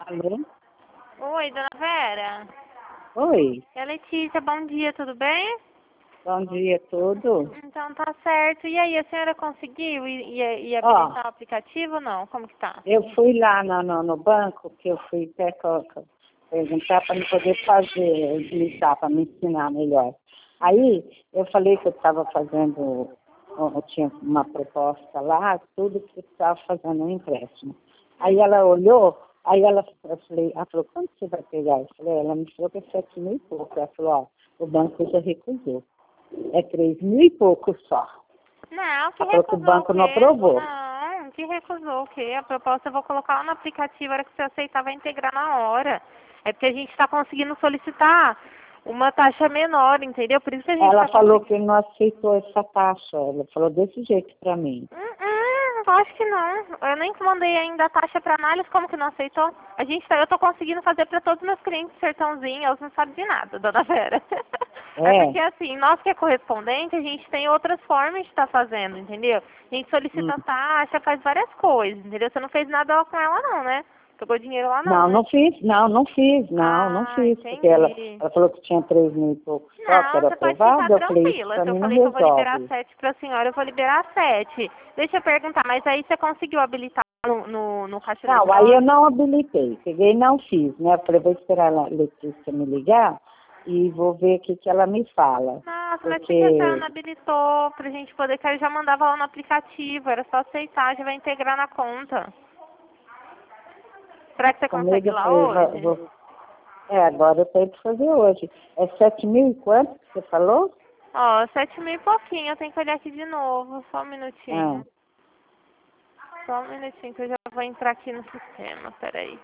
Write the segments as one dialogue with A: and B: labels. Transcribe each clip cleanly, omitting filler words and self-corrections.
A: Alô?
B: Oi, dona Vera.
A: Oi,
B: É a Letícia, bom dia, tudo bem?
A: bom dia, tudo?
B: Então tá certo. E aí, a senhora conseguiu ir
A: Ó,
B: habilitar o aplicativo ou não? Como que tá?
A: eu fui lá no banco, que eu fui até perguntar para me poder fazer, utilizar, para me ensinar melhor. Aí, eu falei que eu estava fazendo, eu tinha uma proposta lá, tudo que eu estava fazendo um empréstimo. Aí ela olhou, ela falou, quanto você vai pegar? Eu falei, ela me falou que é 7.000 e pouco. Ela falou, ó, o banco já recusou. É 3.000 e pouco só.
B: Não, que
A: Ela falou que o
B: recusou o
A: banco não
B: quê?
A: aprovou.
B: Não, que recusou o quê? A proposta eu vou colocar lá no aplicativo, a hora que você aceitar vai integrar na hora. É porque a gente está conseguindo solicitar uma taxa menor, entendeu? Por isso que a gente
A: Ela
B: está
A: falou
B: conseguindo.
A: que não aceitou essa taxa. Ela falou desse jeito pra mim.
B: Acho que não. Eu nem mandei ainda a taxa para análise, como que não aceitou? Eu tô conseguindo fazer para todos os meus clientes sertãozinho, eles não sabem de nada, dona Vera. É
A: É?
B: porque assim, nós que é correspondente, a gente tem outras formas de estar fazendo, entendeu? A gente
A: Hum.
B: solicita taxa, faz várias coisas, entendeu? Você não fez nada com ela não, né? Pegou dinheiro lá não,
A: Não,
B: né?
A: não
B: Ah,
A: fiz, porque ela
B: entendi.
A: falou que tinha 3.000 e pouco só, que
B: Não,
A: era
B: você pode ficar
A: aprovado. Eu falei, isso
B: tranquila.
A: pra
B: Se eu
A: mim não
B: falei que eu vou liberar
A: resolve.
B: 7 para a senhora, eu vou liberar 7. Deixa eu perguntar, mas aí você conseguiu habilitar no caixa
A: Não, aí eu
B: eletrônico?
A: não habilitei. Peguei e não fiz, né? Eu falei, vou esperar a Letícia me ligar e vou ver o que ela me fala.
B: Nossa, mas por que a senhora não
A: Porque
B: habilitou pra gente poder, que eu já mandava lá no aplicativo, era só aceitar, já vai integrar na conta. Será que você
A: comigo
B: consegue
A: eu
B: lá
A: falei,
B: hoje?
A: agora eu tenho que fazer hoje. É 7.000 e quanto que você falou?
B: Ó, 7.000 e pouquinho, eu tenho que olhar aqui de novo, só um
A: Ah,
B: minutinho. Só um minutinho que eu já vou entrar aqui no sistema, peraí.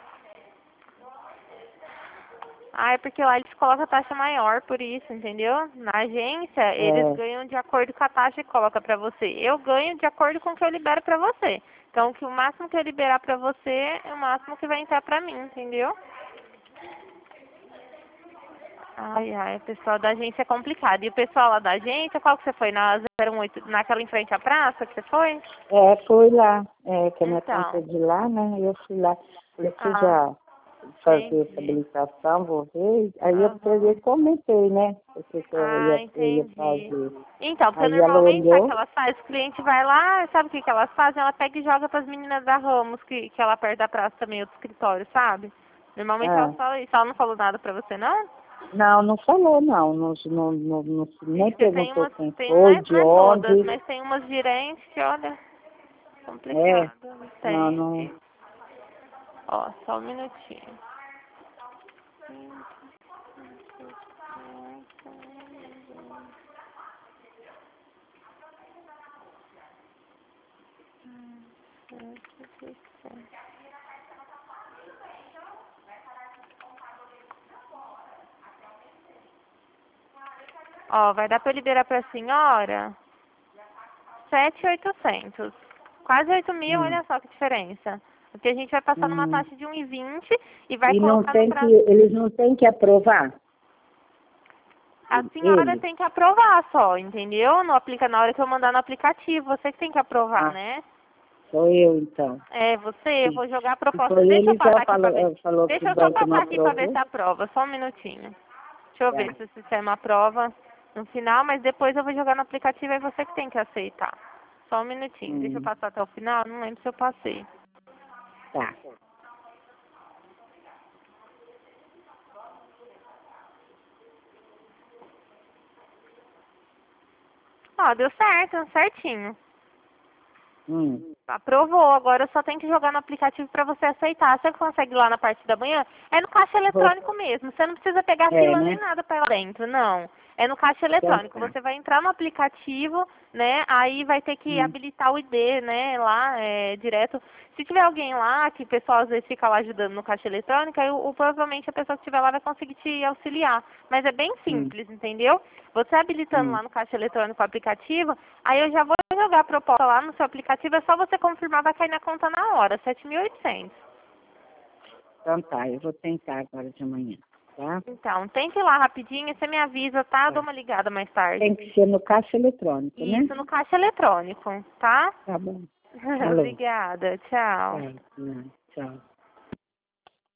B: Ah, é porque lá eles colocam a taxa maior, por isso, entendeu? Na agência, eles
A: é.
B: ganham de acordo com a taxa que coloca pra você. Eu ganho de acordo com o que eu libero pra você. Então, que o máximo que eu liberar pra você é o máximo que vai entrar pra mim, entendeu? Ai, ai, o pessoal da agência é complicado. E o pessoal lá da agência, qual que você foi? Na 08, naquela em frente à praça que você foi?
A: Fui lá, que a minha conta é
B: Então,
A: de lá, né? Eu fui lá, falei que
B: ah,
A: já fazer essa
B: entendi.
A: habilitação, vou ver. Aí eu peguei
B: Aham.
A: e comentei, né? O que
B: Ah,
A: eu ia
B: entendi.
A: fazer.
B: Então, porque
A: Aí ela
B: normalmente, sabe o que
A: olhou,
B: elas fazem? O cliente vai lá, sabe o que elas fazem? Ela pega e joga para as meninas da Ramos, que ela perto da praça também, outro escritório, sabe? Normalmente ela
A: ah,
B: fala isso. Ela não falou nada pra você, não?
A: não, não falou, não. Nem
B: Porque tem
A: perguntou
B: umas,
A: quem
B: tem,
A: foi,
B: não
A: de
B: é todas,
A: onde.
B: mas tem umas gerentes que, olha,
A: É,
B: complicado.
A: não,
B: Entende?
A: não.
B: Ó, só um minutinho. Ó, vai dar pra eu liberar pra senhora 7.800. Quase 8.000,
A: Hum,
B: olha só que diferença. Porque a gente vai passar numa
A: hum.
B: taxa de 1,20 e vai
A: E não
B: colocar no
A: tem que,
B: prazo.
A: eles não têm que aprovar,
B: A senhora
A: eles.
B: tem que aprovar só, entendeu? Não aplica na hora que eu mandar no aplicativo. Você que tem que aprovar,
A: Ah,
B: né?
A: sou eu, então.
B: É, você, eu
A: Se,
B: vou jogar a
A: se
B: proposta.
A: foi
B: Deixa eu
A: ele,
B: passar
A: já
B: aqui pra ver.
A: falou que
B: Deixa
A: o
B: eu só
A: banco não
B: passar aqui pra ver
A: aprovou.
B: se aprova. Só um minutinho. Deixa eu ver
A: Tá.
B: se o sistema aprova no final, mas depois eu vou jogar no aplicativo e é você que tem que aceitar. Só um minutinho. Deixa eu
A: Hum,
B: passar até o final. Não lembro se eu passei.
A: tá.
B: Ó, deu certo, certinho.
A: Hum.
B: Aprovou, agora eu só tenho que jogar no aplicativo para você aceitar. Você consegue ir lá na parte da manhã? É no caixa
A: Vou,
B: eletrônico mesmo. Você não precisa pegar fila nem
A: né?
B: nada para lá dentro, não. É no caixa
A: Então
B: eletrônico.
A: tá.
B: Você vai entrar no aplicativo, né? Aí vai ter que
A: Hum,
B: habilitar o ID, né? Lá, direto. Se tiver alguém lá, que o pessoal às vezes fica lá ajudando no caixa eletrônico, aí provavelmente a pessoa que estiver lá vai conseguir te auxiliar. Mas é bem
A: hum,
B: simples, entendeu? Você habilitando
A: hum.
B: lá no caixa eletrônico o aplicativo, aí eu já vou jogar a proposta lá no seu aplicativo, é só você confirmar, vai cair na conta na hora, 7.800.
A: Então tá, eu vou tentar agora de manhã, tá?
B: Então, tente ir lá rapidinho, você me avisa, tá? Eu dou
A: Tá.
B: uma ligada mais tarde.
A: Tem que ser no caixa eletrônico, né?
B: Isso, no caixa eletrônico, tá?
A: Tá bom. Alô.
B: Obrigada, tchau.
A: Tá, tchau.